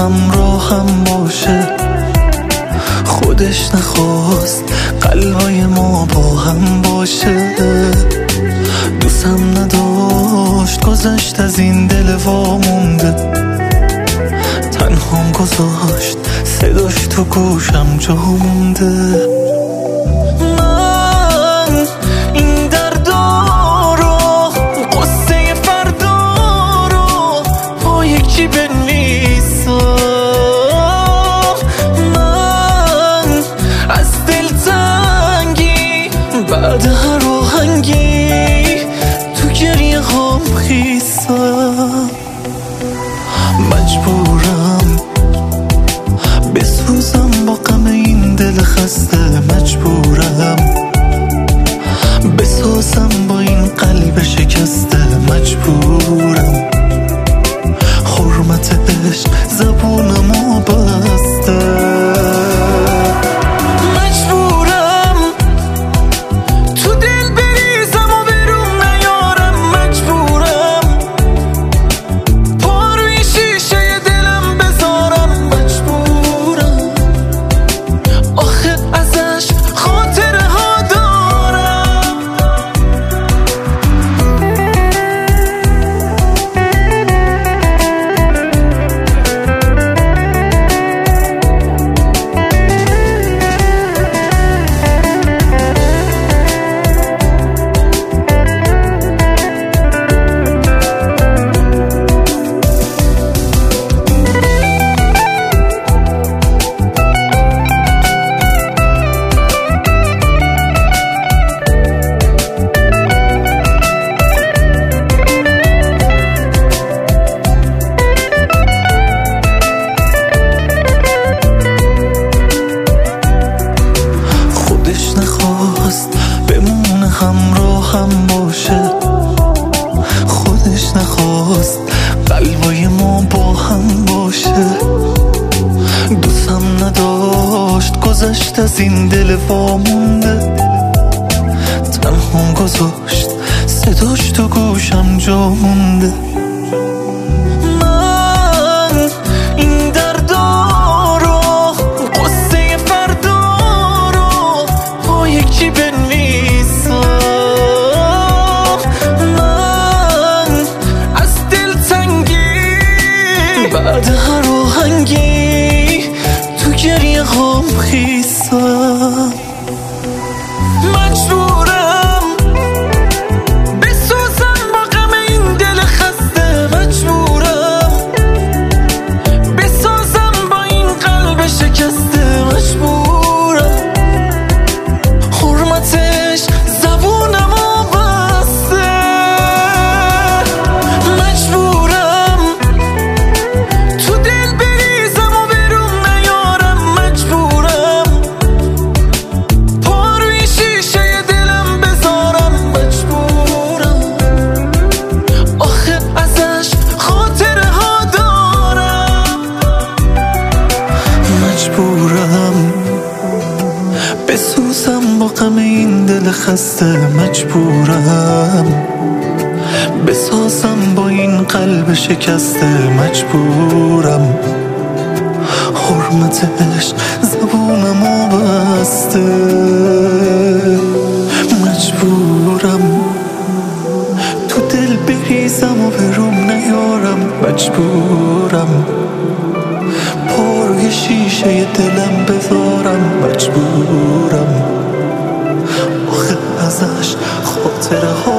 همراهم باشه. خودش نخواست قلبای ما با هم باشه. دوستم نداشت گذشت از این دل وامونده. تنهام گذاشت صداش تو گوشم جا مونده. من این دردا رو قصه فردا رو با یکی بنویسم. من از دلتنگی بعد هر آهنگی تو گریه هام خیسم. مجبورم بسوزم با غم این دل خسته. مجبورم بسازم با این قلب شکسته. مجبورم حرمت عشق زبونمو بسته. همراهم باشه. خودش نخواست قلبای ما با هم باشه. دوستم نداشت گذشت از این دل وامونده. تنهام گذاشت صداش تو گوشم جا مونده. بعد هر آهنگی تو گریه هام خیسم. مجبورم بسوزم با غم این دل خسته. مجبورم بسازم با این قلب شکسته. مجبورم حرمتش زبونمو بسته. بسوزم با غم این دل خسته. مجبورم بسازم با این قلب شکسته. مجبورم حرمت عشق زبونمو بسته. مجبورم تو دل بریزم و به روم نیارم. مجبورم پا روی شیشه دلم بذارم. مجبورم آخه ازش خاطره ها